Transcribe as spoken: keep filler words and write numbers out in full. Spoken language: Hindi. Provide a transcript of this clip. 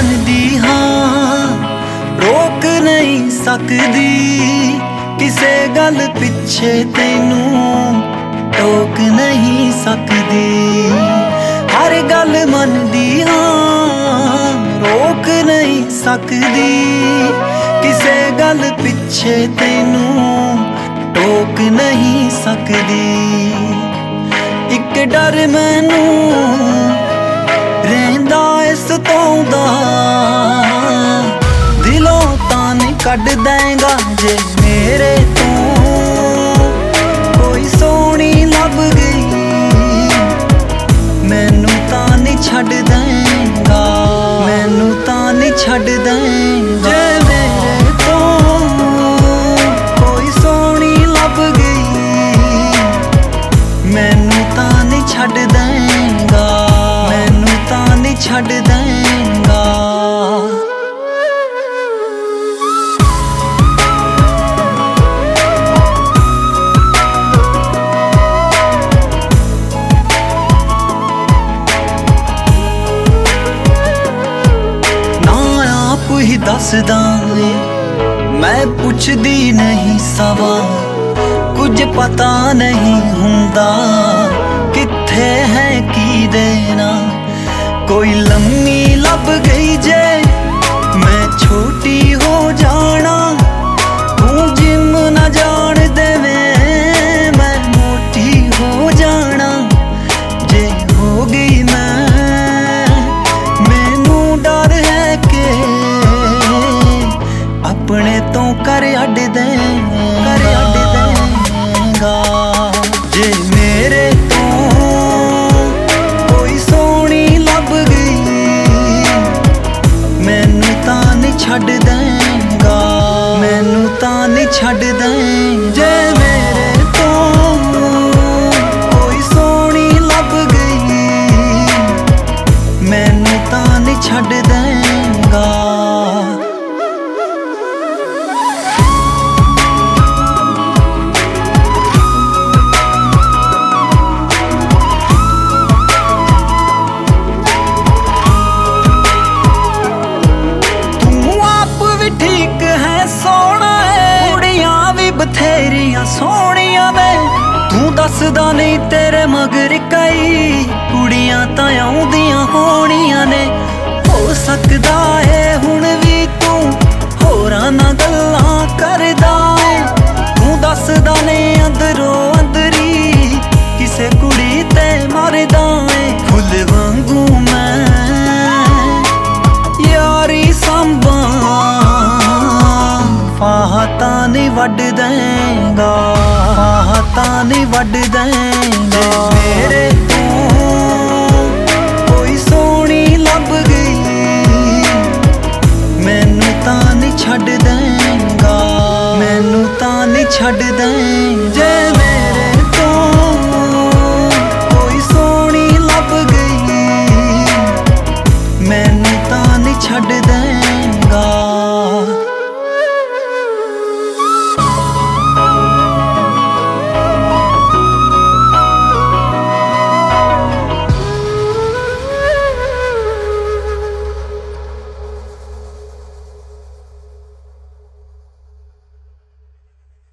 मनदी हां रोक नहीं सकदी किसे गल पिछे तैनू टोक नहीं सकदी। हर गल मनदी हां रोक नहीं सकदी किसे गल पिछे तैनू टोक नहीं सकदी। इक डर मैनू रहिंदा इस तों दा दिलों तां नहीं कढ देंगा जे मेरे तो कोई सोहनी लभ गई मैनू तां नहीं छड्ड देंगा मैनू तां नहीं छड्ड देंगा। जे मेरे तो कोई सोहनी लभ गई मैनू तां नहीं छड्ड देंगा मैनू तां नहीं छड्ड देंगा। ही दसदा मैं पुछदी नहीं सवा कुछ पता नहीं हुंदा किथे है की देना। कोई लम्मी लभ गई जे मैं छोटी हो जाना तू जिम न जान देवे मैं मोटी हो जाना। जे हो गई मैं मैनू डर है के अपने तो कर अड दे कर अड देगा। जे मेरे तो कोई सोहनी लभ गई मैनू तां नहीं छड्ड देंगा मैनू तां नहीं छड्ड देंगा। जे मेरे तो कोई सोहनी लभ गई मैनू तां नहीं छड्ड देंगा। बथेरियां सोहनियां ने तू दसदा नहीं तेरे मगर कई कुड़ियां तां आउंदियां होनियां ने। हो सकदा है हुण भी तू होरां नाल गल्लां करदा है तू दसदा नहीं अंदरों अंदरी किसे कुड़ी ते मरदा है। फुल वांगू मैं यारी संभां फाह तां नहीं वड देंगा फाह तां नहीं वड देंगा। मेरे तो कोई सोहनी लभ गई मैनू तां नहीं छड्ड देंगा मैनू तां नहीं छड्ड देंगा।